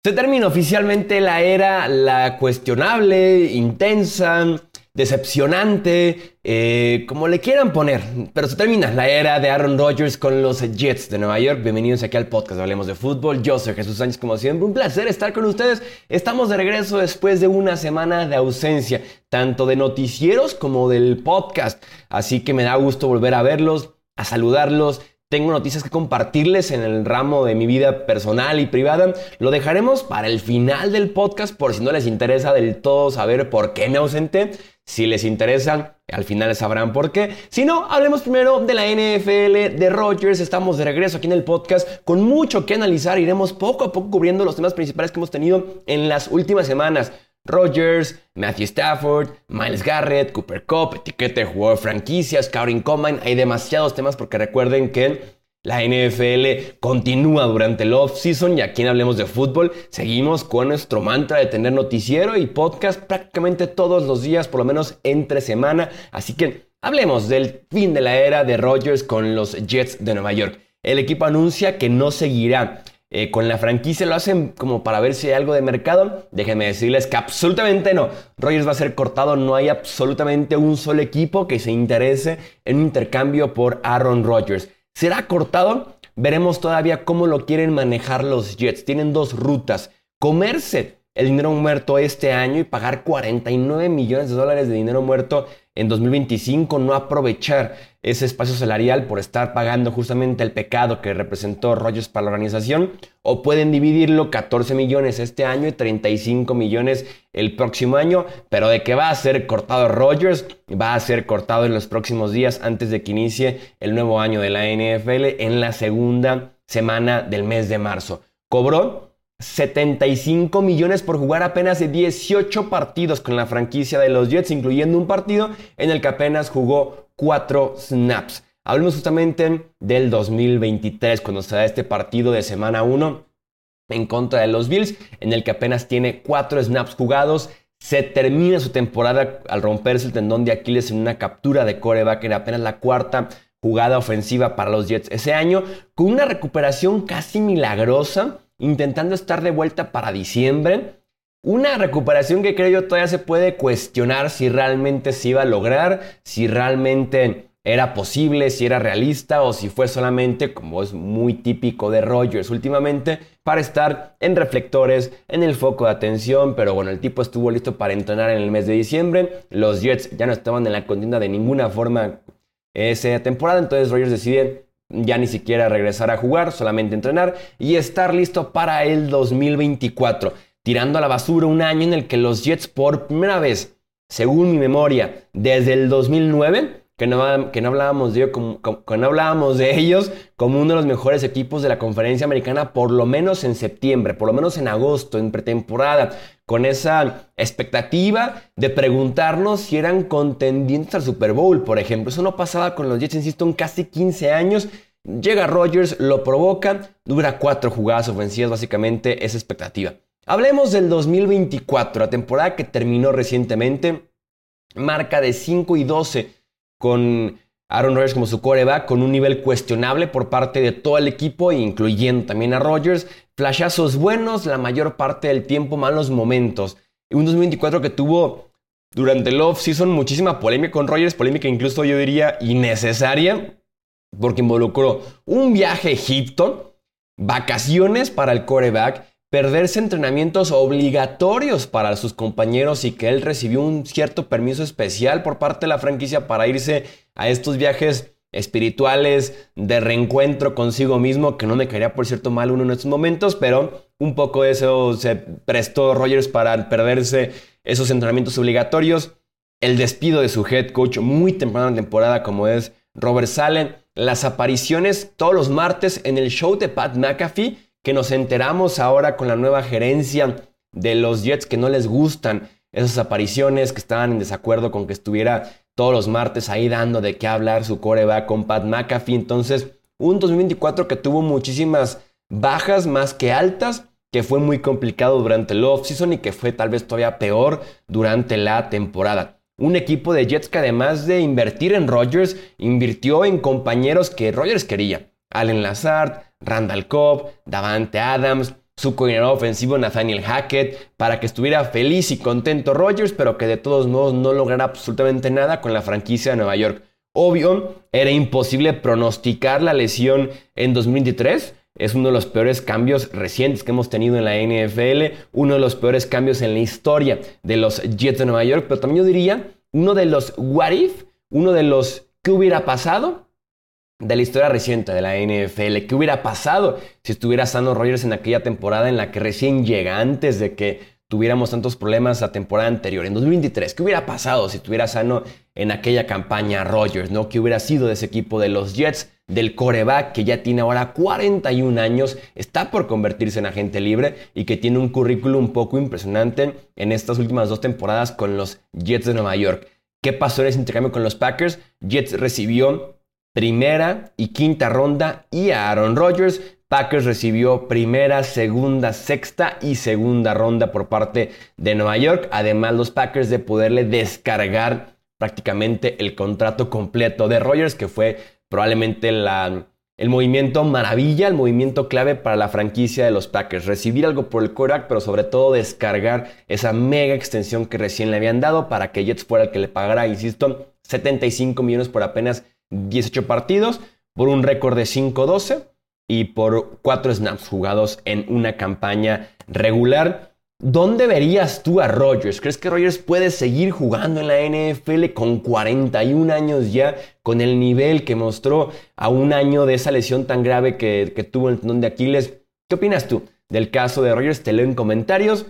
Se termina oficialmente la era, la cuestionable, intensa, decepcionante, como le quieran poner. Pero se termina la era de Aaron Rodgers con los Jets de Nueva York. Bienvenidos aquí al podcast Hablemos de Fútbol. Yo soy Jesús Sánchez, como siempre. Un placer estar con ustedes. Estamos de regreso después de una semana de ausencia, tanto de noticieros como del podcast. Así que me da gusto volver a verlos, a saludarlos. Tengo noticias que compartirles en el ramo de mi vida personal y privada. Lo dejaremos para el final del podcast por si no les interesa del todo saber por qué me ausenté. Si les interesa, al final sabrán por qué. Si no, hablemos primero de la NFL, de Rodgers. Estamos de regreso aquí en el podcast con mucho que analizar. Iremos poco a poco cubriendo los temas principales que hemos tenido en las últimas semanas. Rodgers, Matthew Stafford, Myles Garrett, Cooper Kupp, etiqueta de jugador franquicia, Scouting Combine. Hay demasiados temas porque recuerden que la NFL continúa durante el off-season y aquí en Hablemos de Fútbol seguimos con nuestro mantra de tener noticiero y podcast prácticamente todos los días, por lo menos entre semana. Así que hablemos del fin de la era de Rodgers con los Jets de Nueva York. El equipo anuncia que no seguirá con la franquicia. Lo hacen como para ver si hay algo de mercado. Déjenme decirles que absolutamente no. Rodgers va a ser cortado. No hay absolutamente un solo equipo que se interese en un intercambio por Aaron Rodgers. ¿Será cortado? Veremos todavía cómo lo quieren manejar los Jets. Tienen dos rutas. Comerse el dinero muerto este año y pagar $49 millones de dinero muerto en 2025, no aprovechar ese espacio salarial por estar pagando justamente el pecado que representó Rodgers para la organización, o pueden dividirlo 14 millones este año y 35 millones el próximo año, pero de que va a ser cortado Rodgers, va a ser cortado en los próximos días antes de que inicie el nuevo año de la NFL en la segunda semana del mes de marzo. Cobró 75 millones por jugar apenas 18 partidos con la franquicia de los Jets, incluyendo un partido en el que apenas jugó 4 snaps. Hablemos justamente del 2023, cuando se da este partido de semana 1 en contra de los Bills, en el que apenas tiene 4 snaps jugados. Se termina su temporada al romperse el tendón de Aquiles en una captura de quarterback en apenas la cuarta jugada ofensiva para los Jets ese año, con una recuperación casi milagrosa, intentando estar de vuelta para diciembre. Una recuperación que creo yo todavía se puede cuestionar si realmente se iba a lograr, si realmente era posible, si era realista o si fue solamente, como es muy típico de Rodgers últimamente, para estar en reflectores, en el foco de atención. Pero bueno, el tipo estuvo listo para entrenar en el mes de diciembre. Los Jets ya no estaban en la contienda de ninguna forma esa temporada, entonces Rodgers decide ya ni siquiera regresar a jugar, solamente entrenar y estar listo para el 2024. Tirando a la basura un año en el que los Jets por primera vez, según mi memoria, desde el 2009, que no hablábamos de ellos como uno de los mejores equipos de la conferencia americana, por lo menos en septiembre, por lo menos en agosto, en pretemporada, con esa expectativa de preguntarnos si eran contendientes al Super Bowl, por ejemplo. Eso no pasaba con los Jets, insisto, en casi 15 años. Llega Rodgers, lo provoca, dura 4 jugadas ofensivas, básicamente esa expectativa. Hablemos del 2024, la temporada que terminó recientemente, marca de 5-12 con Aaron Rodgers como su quarterback, con un nivel cuestionable por parte de todo el equipo, incluyendo también a Rodgers. Flashazos buenos, la mayor parte del tiempo malos momentos. Un 2024 que tuvo durante el off-season muchísima polémica con Rodgers, polémica incluso yo diría innecesaria, porque involucró un viaje a Egipto, vacaciones para el quarterback, perderse entrenamientos obligatorios para sus compañeros y que él recibió un cierto permiso especial por parte de la franquicia para irse a estos viajes espirituales de reencuentro consigo mismo, que no me caería por cierto mal uno en estos momentos, pero un poco de eso se prestó Rodgers para perderse esos entrenamientos obligatorios. El despido de su head coach muy temprano en la temporada, como es Robert Saleh, las apariciones todos los martes en el show de Pat McAfee, que nos enteramos ahora con la nueva gerencia de los Jets que no les gustan esas apariciones, que estaban en desacuerdo con que estuviera todos los martes ahí dando de qué hablar su quarterback con Pat McAfee. Entonces, un 2024 que tuvo muchísimas bajas más que altas, que fue muy complicado durante el offseason y que fue tal vez todavía peor durante la temporada. Un equipo de Jets que además de invertir en Rodgers, invirtió en compañeros que Rodgers quería. Allen Lazard, Randall Cobb, Davante Adams, su coordinador ofensivo Nathaniel Hackett, para que estuviera feliz y contento Rodgers, pero que de todos modos no lograra absolutamente nada con la franquicia de Nueva York. Obvio, era imposible pronosticar la lesión en 2023. Es uno de los peores cambios recientes que hemos tenido en la NFL, uno de los peores cambios en la historia de los Jets de Nueva York, pero también yo diría uno de los what if, uno de los qué hubiera pasado de la historia reciente de la NFL. ¿Qué hubiera pasado si estuviera sano Rodgers en aquella temporada en la que recién llega, antes de que tuviéramos tantos problemas la temporada anterior, en 2023? ¿Qué hubiera pasado si estuviera sano en aquella campaña Rodgers, ¿no? ¿Qué hubiera sido de ese equipo de los Jets, del quarterback que ya tiene ahora 41 años, está por convertirse en agente libre y que tiene un currículum un poco impresionante en estas últimas 2 temporadas con los Jets de Nueva York? ¿Qué pasó en ese intercambio con los Packers? Jets recibió primera y quinta ronda y a Aaron Rodgers. Packers recibió primera, segunda, sexta y segunda ronda por parte de Nueva York. Además, los Packers de poderle descargar prácticamente el contrato completo de Rodgers, que fue probablemente el movimiento maravilla, el movimiento clave para la franquicia de los Packers. Recibir algo por el quarterback, pero sobre todo descargar esa mega extensión que recién le habían dado para que Jets fuera el que le pagara, insisto, 75 millones por apenas 18 partidos, por un récord de 5-12 y por 4 snaps jugados en una campaña regular. ¿Dónde verías tú a Rodgers? ¿Crees que Rodgers puede seguir jugando en la NFL con 41 años ya, con el nivel que mostró a un año de esa lesión tan grave que tuvo en el tendón de Aquiles? ¿Qué opinas tú del caso de Rodgers? Te leo en comentarios.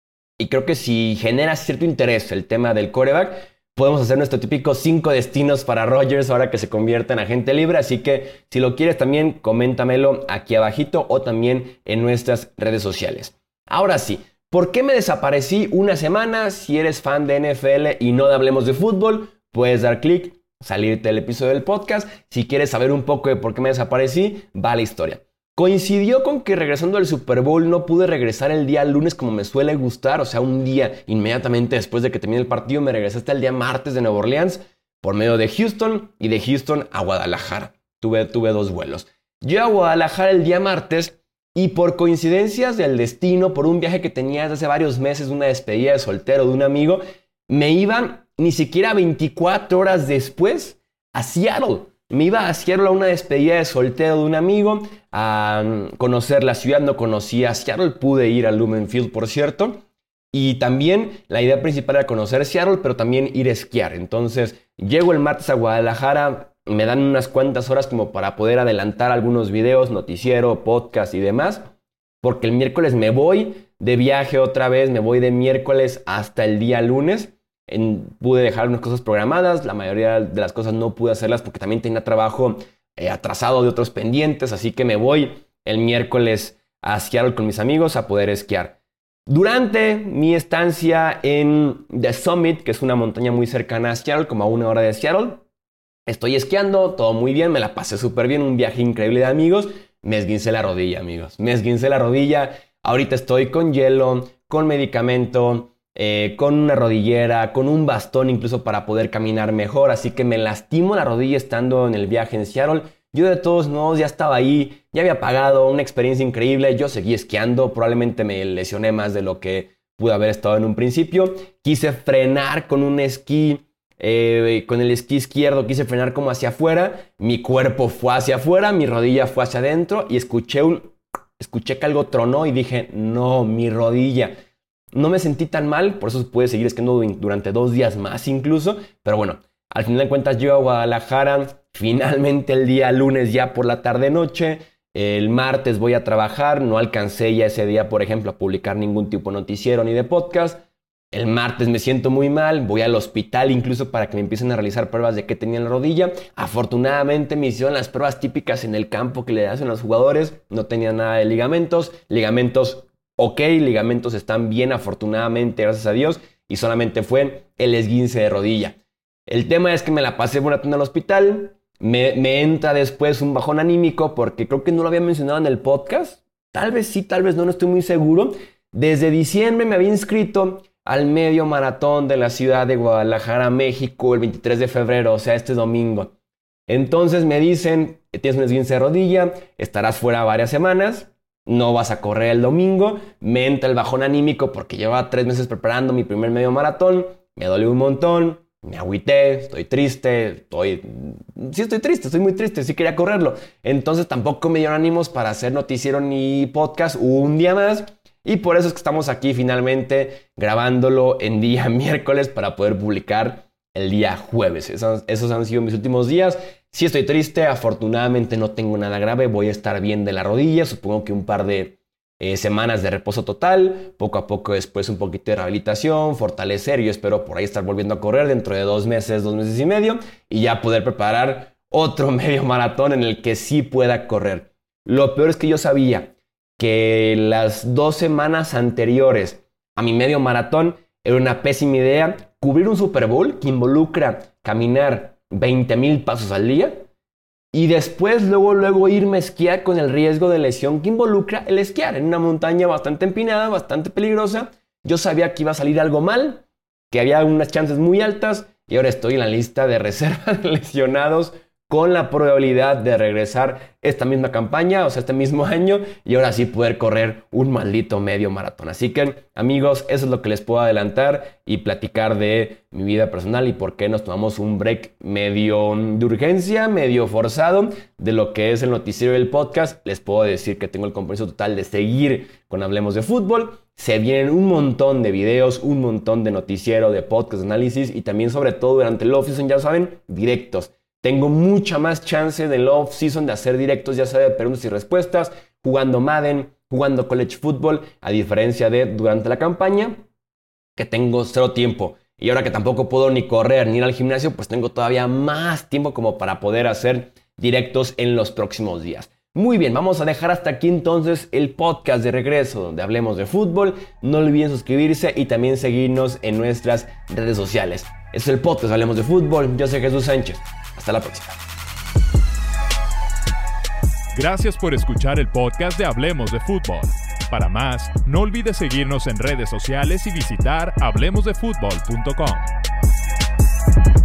Y creo que si genera cierto interés el tema del quarterback, podemos hacer nuestro típico 5 destinos para Rodgers ahora que se convierta en agente libre. Así que si lo quieres también, coméntamelo aquí abajito o también en nuestras redes sociales. Ahora sí, ¿por qué me desaparecí una semana? Si eres fan de NFL y no de Hablemos de Fútbol, puedes dar clic, salirte del episodio del podcast. Si quieres saber un poco de por qué me desaparecí, va la historia. Coincidió con que regresando al Super Bowl no pude regresar el día lunes como me suele gustar, o sea, un día inmediatamente después de que termine el partido me regresé hasta el día martes de Nueva Orleans por medio de Houston y de Houston a Guadalajara. Tuve 2 vuelos. Yo a Guadalajara el día martes y por coincidencias del destino, por un viaje que tenía desde hace varios meses, una despedida de soltero de un amigo, me iba ni siquiera 24 horas después a Seattle. Me iba a Seattle a una despedida de soltero de un amigo, a conocer la ciudad. No conocía Seattle, pude ir a Lumen Field, por cierto. Y también la idea principal era conocer Seattle, pero también ir a esquiar. Entonces, llego el martes a Guadalajara, me dan unas cuantas horas como para poder adelantar algunos videos, noticiero, podcast y demás. Porque el miércoles me voy de viaje otra vez, me voy de miércoles hasta el día lunes. Pude dejar unas cosas programadas, la mayoría de las cosas no pude hacerlas porque también tenía trabajo atrasado de otros pendientes, así que me voy el miércoles a Seattle con mis amigos a poder esquiar. Durante mi estancia en The Summit, que es una montaña muy cercana a Seattle, como a 1 hora de Seattle, estoy esquiando, todo muy bien, me la pasé súper bien, un viaje increíble de amigos. Me esguincé la rodilla, amigos, me esguincé la rodilla. Ahorita estoy con hielo, con medicamento, con una rodillera, con un bastón incluso para poder caminar mejor, así que me lastimo la rodilla estando en el viaje en Seattle. Yo de todos modos ya estaba ahí, ya había pagado, una experiencia increíble, yo seguí esquiando, probablemente me lesioné más de lo que pude haber estado en un principio. Quise frenar con un esquí, con el esquí izquierdo quise frenar como hacia afuera, mi cuerpo fue hacia afuera, mi rodilla fue hacia adentro y escuché que algo tronó y dije, no, mi rodilla. No me sentí tan mal, por eso pude seguir esquiando durante 2 días más incluso. Pero bueno, al final de cuentas llego a Guadalajara finalmente el día lunes ya por la tarde-noche. El martes voy a trabajar, no alcancé ya ese día, por ejemplo, a publicar ningún tipo de noticiero ni de podcast. El martes me siento muy mal, voy al hospital incluso para que me empiecen a realizar pruebas de qué tenía en la rodilla. Afortunadamente me hicieron las pruebas típicas en el campo que le hacen a los jugadores. No tenía nada de ligamentos. Ok, ligamentos están bien, afortunadamente, gracias a Dios, y solamente fue el esguince de rodilla. El tema es que me la pasé por una tanda al hospital, me entra después un bajón anímico, porque creo que no lo había mencionado en el podcast, tal vez sí, tal vez no estoy muy seguro. Desde diciembre me había inscrito al medio maratón de la ciudad de Guadalajara, México, el 23 de febrero, o sea, este domingo. Entonces me dicen, tienes un esguince de rodilla, estarás fuera varias semanas. no vas a correr el domingo. Me entra el bajón anímico porque llevaba 3 meses preparando mi primer medio maratón. Me dolió un montón, me agüité, estoy triste, Sí estoy triste, estoy muy triste, sí quería correrlo. Entonces tampoco me dieron ánimos para hacer noticiero ni podcast un día más. Y por eso es que estamos aquí finalmente grabándolo en día miércoles para poder publicar el día jueves. Esos han sido mis últimos días. Sí estoy triste, afortunadamente no tengo nada grave, voy a estar bien de la rodilla, supongo que un par de semanas de reposo total, poco a poco después un poquito de rehabilitación, fortalecer, yo espero por ahí estar volviendo a correr dentro de 2 meses y medio y ya poder preparar otro medio maratón en el que sí pueda correr. Lo peor es que yo sabía que las 2 semanas anteriores a mi medio maratón era una pésima idea cubrir un Super Bowl que involucra caminar 20,000 pasos al día y después luego irme a esquiar con el riesgo de lesión que involucra el esquiar en una montaña bastante empinada, bastante peligrosa. Yo sabía que iba a salir algo mal, que había unas chances muy altas y ahora estoy en la lista de reserva de lesionados con la probabilidad de regresar esta misma campaña, o sea, este mismo año, y ahora sí poder correr un maldito medio maratón. Así que, amigos, eso es lo que les puedo adelantar y platicar de mi vida personal y por qué nos tomamos un break medio de urgencia, medio forzado de lo que es el noticiero del podcast. Les puedo decir que tengo el compromiso total de seguir con Hablemos de Fútbol. Se vienen un montón de videos, un montón de noticiero, de podcast, de análisis y también, sobre todo, durante el off-season, ya saben, directos. Tengo mucha más chance del off-season de hacer directos, ya sea de preguntas y respuestas, jugando Madden, jugando College Football, a diferencia de durante la campaña, que tengo 0 tiempo. Y ahora que tampoco puedo ni correr ni ir al gimnasio, pues tengo todavía más tiempo como para poder hacer directos en los próximos días. Muy bien, vamos a dejar hasta aquí entonces el podcast de regreso donde hablemos de fútbol. No olviden suscribirse y también seguirnos en nuestras redes sociales. Es el podcast Hablemos de Fútbol. Yo soy Jesús Sánchez. Hasta la próxima. Gracias por escuchar el podcast de Hablemos de Fútbol. Para más, no olvides seguirnos en redes sociales y visitar hablemosdefutbol.com.